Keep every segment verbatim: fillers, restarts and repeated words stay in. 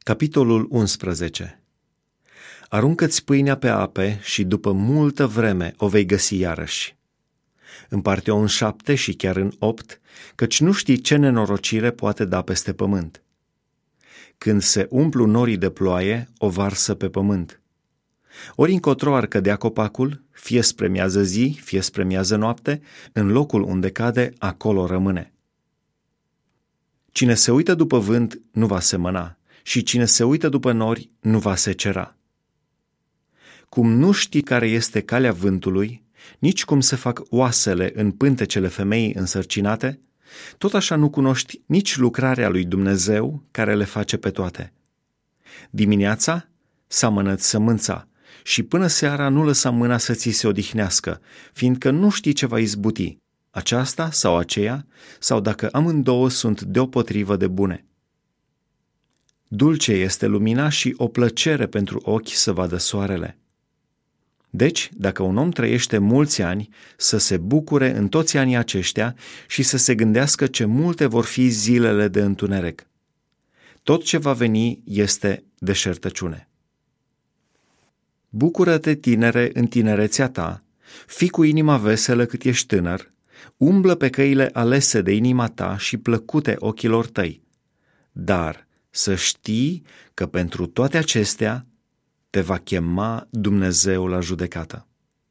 Capitolul unsprezece. Aruncă-ți pâinea pe ape și după multă vreme o vei găsi iarăși. Împarte-o în șapte și chiar în opt, căci nu știi ce nenorocire poate da peste pământ. Când se umplu norii de ploaie, o varsă pe pământ. Ori încotro ar cădea copacul, fie spre miază zi, fie spre miază noapte, în locul unde cade, acolo rămâne. Cine se uită după vânt nu va semăna și cine se uită după nori nu va secera. Cum nu știi care este calea vântului, nici cum se fac oasele în pântecele femeii însărcinate, tot așa nu cunoști nici lucrarea lui Dumnezeu care le face pe toate. Dimineața seamănă-ți sămânța și până seara nu lăsa mâna să ți se odihnească, fiindcă nu știi ce va izbuti, aceasta sau aceea, sau dacă amândouă sunt deopotrivă de bune. Dulce este lumina și o plăcere pentru ochi să vadă soarele. Deci, dacă un om trăiește mulți ani, să se bucure în toți anii aceștia și să se gândească ce multe vor fi zilele de întuneric. Tot ce va veni este deșertăciune. Bucură-te, tinere, în tinerețea ta, fii cu inima veselă cât ești tânăr, umblă pe căile alese de inima ta și plăcute ochilor tăi. Dar să știi că pentru toate acestea te va chema Dumnezeu la judecată.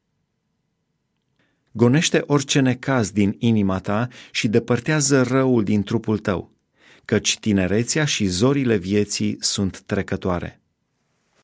Gonește orice necaz din inima ta și depărtează răul din trupul tău, căci tinerețea și zorile vieții sunt trecătoare.